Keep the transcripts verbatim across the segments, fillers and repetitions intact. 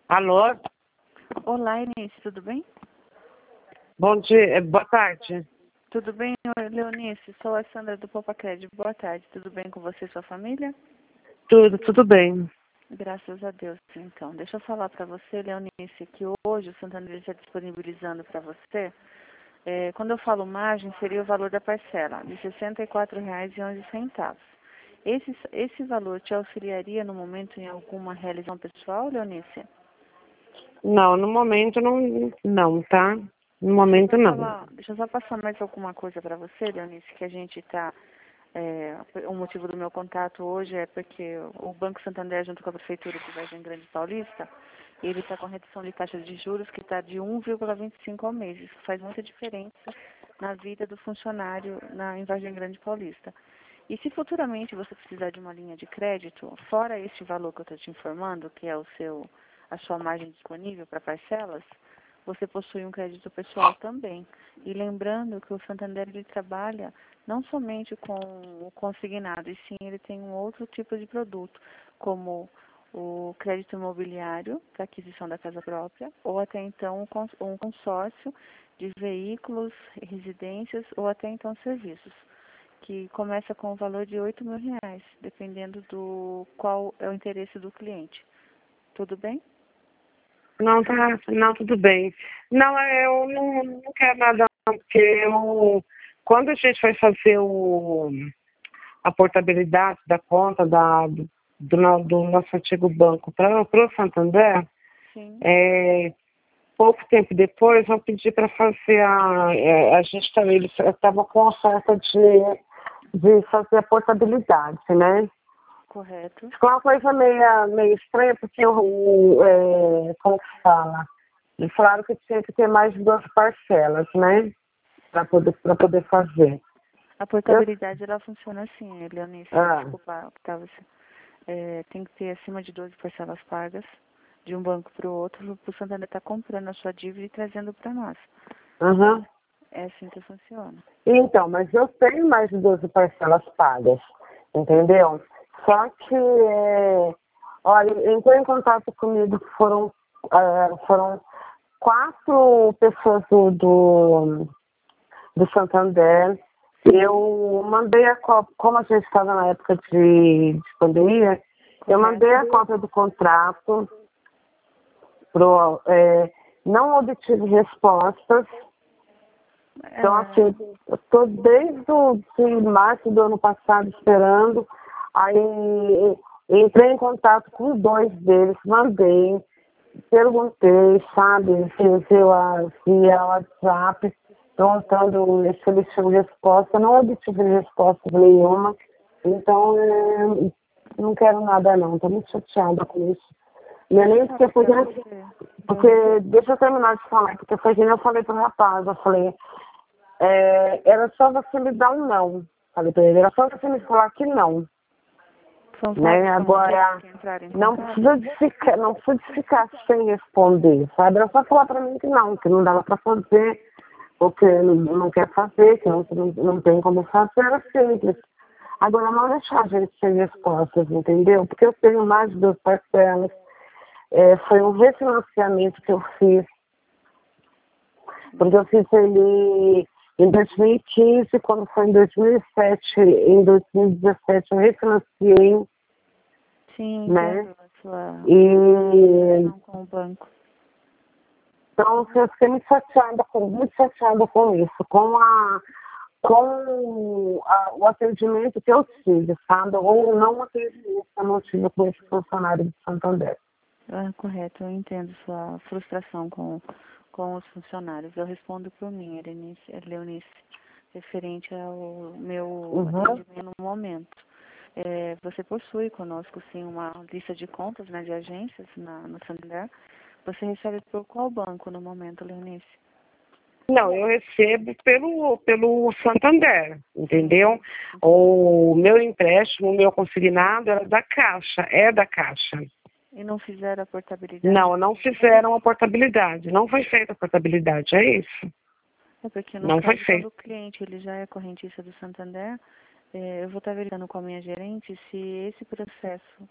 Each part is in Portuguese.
Alô? Olá, Eunice, tudo bem? Bom dia, boa tarde. Tudo bem, Leonice? Sou a Sandra do Popacred. Boa tarde. Tudo bem com você e sua família? Tudo, tudo bem. Graças a Deus, então. Deixa eu falar para você, Leonice, que hoje o Santander está disponibilizando para você, é, quando eu falo margem, seria o valor da parcela, de sessenta e quatro reais e onze centavos. Esse, esse valor te auxiliaria no momento em alguma realização pessoal, Leonice? Não, no momento não, não, tá? No momento Deixa eu, não. falar, deixa eu só passar mais alguma coisa para você, Leonice, que a gente está... É, o motivo do meu contato hoje é porque o Banco Santander, junto com a Prefeitura de Vargem Grande Paulista, ele está com a redução de taxa de juros que está de um vírgula vinte e cinco ao mês. Isso faz muita diferença na vida do funcionário na, em Vargem Grande Paulista. E se futuramente você precisar de uma linha de crédito, fora este valor que eu estou te informando, que é o seu, a sua margem disponível para parcelas, você possui um crédito pessoal também. E lembrando que o Santander ele trabalha não somente com o consignado, e sim ele tem um outro tipo de produto, como o crédito imobiliário para aquisição da casa própria, ou até então um consórcio de veículos, residências ou até então serviços, que começa com o valor de oito mil reais, dependendo do qual é o interesse do cliente. Tudo bem? Não, tá, não, tudo bem. Não, eu não, não quero nada, não, porque eu, quando a gente vai fazer o, a portabilidade da conta da, do, do, do nosso antigo banco para o Santander, Sim. é, pouco tempo depois eu pedi para fazer a, é, a gente também, eles estavam com oferta de, de fazer a portabilidade, né? Correto. Ficou uma coisa meio, meio estranha, porque o, é, como que fala? Eles falaram que tinha que ter mais de duas parcelas, né? Para poder, para poder fazer. A portabilidade, eu... ela funciona assim, Leonice, Ah. desculpa, Octávio. É, tem que ter acima de doze parcelas pagas de um banco para o outro, para o Santander estar comprando a sua dívida e trazendo para nós. Uhum. É assim que funciona. Então, mas eu tenho mais de doze parcelas pagas, entendeu? Só que, é, olha, entrou em contato comigo, foram, é, foram quatro pessoas do, do, do Santander. Eu mandei a cópia, como a gente estava na época de, de pandemia, correto, eu mandei a cópia do contrato, pro, é, não obtive respostas. Então, assim, eu estou desde o, de março do ano passado esperando, aí entrei em contato com dois deles, mandei, perguntei, sabe, via, via WhatsApp, perguntando se eles tinham resposta, não obtive resposta nenhuma, então é, não quero nada não, estou muito chateada com isso. Não é nem porque foi, porque, deixa eu terminar de falar, porque foi que eu falei pro rapaz, eu falei, é, era só você me dar um não, falei pra ele, era só você me falar que não. São Né? Agora, não precisa, de ficar, não precisa de ficar sem responder, sabe? Era só falar pra mim que não, que não dava pra fazer, ou que não, não quer fazer, que não, não, não tem como fazer, era simples. Agora, não deixar a gente sem respostas, entendeu? Porque eu tenho mais de duas parcelas, é, foi um refinanciamento que eu fiz, porque eu fiz ele em dois mil e quinze, quando foi em dois mil e sete, em dois mil e dezessete eu refinanciei. Sim, né? a sua e com o banco. Então eu fiquei muito chateada, muito chateada com isso, com a com a, o atendimento que eu tive, sabe? Ou não atendimento que eu não tive com esse funcionário de Santander. Ah, correto, eu entendo sua frustração com, com os funcionários. Eu respondo por mim, Leonice, Leonice referente ao meu uhum. atendimento no momento. É, você possui conosco, sim, uma lista de contas, né, de agências na, no Santander. Você recebe por qual banco no momento, Leonice? Não, eu recebo pelo, pelo Santander, entendeu? O meu empréstimo, o meu consignado era da Caixa, é da Caixa. E não fizeram a portabilidade? Não, não fizeram a portabilidade. Não foi feita a portabilidade, é isso. É porque no não caso, foi feito. quando o cliente ele já é correntista do Santander, é, eu vou estar verificando com a minha gerente se esse processo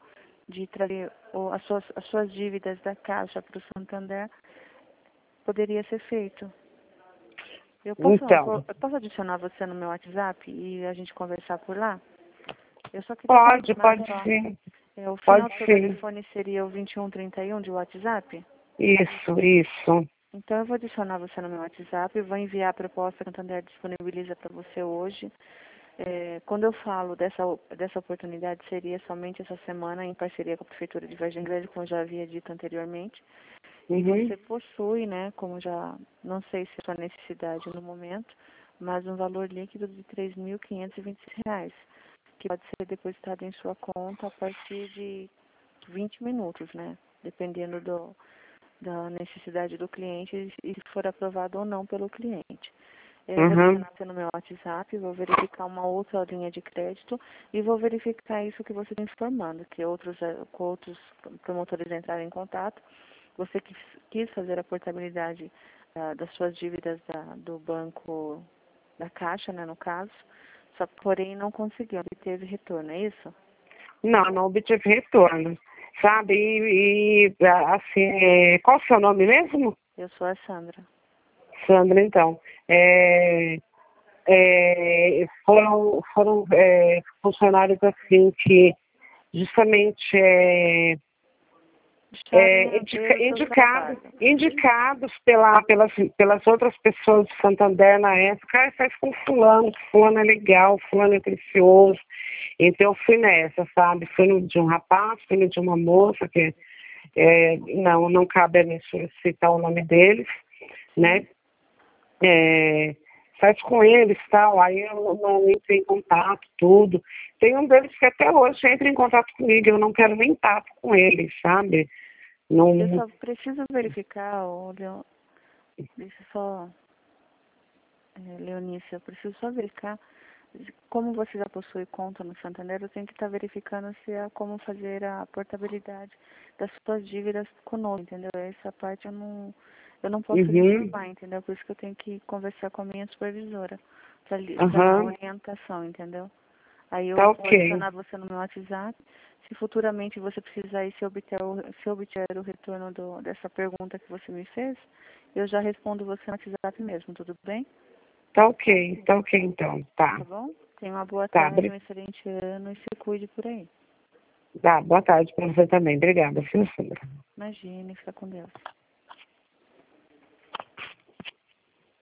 de trazer o, as, suas, as suas dívidas da Caixa para o Santander, poderia ser feito. Eu posso, Então, eu posso adicionar você no meu WhatsApp e a gente conversar por lá? Eu só queria pode, confirmar pode só. sim. É, o final Pode do seu sim. telefone seria o vinte e um trinta e um de WhatsApp? Isso, isso. Então eu vou adicionar você no meu WhatsApp e vou enviar a proposta que a Santander disponibiliza para você hoje. É, quando eu falo dessa, dessa oportunidade, seria somente essa semana em parceria com a Prefeitura de Vargem Grande, como eu já havia dito anteriormente. E Uhum. você possui, né, como já, não sei se é sua necessidade no momento, mas um valor líquido de três mil quinhentos e vinte e seis reais, que pode ser depositado em sua conta a partir de vinte minutos, né, dependendo do, da necessidade do cliente e se for aprovado ou não pelo cliente. Eu vou Uhum. adicionar você no meu WhatsApp, vou verificar uma outra linha de crédito e vou verificar isso que você está informando, que outros, eh, com outros promotores entraram em contato. Você quis, quis fazer a portabilidade ah, das suas dívidas da, do banco, da Caixa, né, no caso, só porém não conseguiu, obteve retorno, é isso? Não, não obtive retorno. Sabe, e, e, assim, é, qual o seu nome mesmo? Eu sou a Sandra. Sandra, então. É, é, foram foram é, funcionários assim que justamente é, Deixarem é, a ver indica, o seu indicados, trabalho. indicados pela, pelas, pelas outras pessoas de Santander na época, ah, faz com fulano, que fulano é legal, fulano é precioso. Então eu fui nessa, sabe? Fui no de um rapaz, fui no de uma moça, que é, não, não cabe a mim citar o nome deles, né? Sim. É, faz com eles tal, aí eu não entrei em contato, tudo. Tem um deles que até hoje entra em contato comigo, eu não quero nem papo com eles, sabe? Eu Não. só preciso verificar, ô, Leo, deixa eu só, é, Leonice, eu preciso só verificar, como você já possui conta no Santander, eu tenho que estar verificando se há como fazer a portabilidade das suas dívidas conosco, entendeu? Essa parte eu não, eu não posso lhe Uhum, informar, entendeu? Por isso que eu tenho que conversar com a minha supervisora, para dar aham, orientação, entendeu? Aí eu tá vou ok, adicionar você no meu WhatsApp. Se futuramente você precisar e se obter o, se obter o retorno do, dessa pergunta que você me fez, eu já respondo você no WhatsApp mesmo, tudo bem? tá ok, tá ok então, tá, Tá bom? Tenha uma boa tá, tarde, bri- um excelente ano e se cuide por aí. tá, boa tarde para você também, obrigada, viu, Sandra? Imagine, fica com Deus.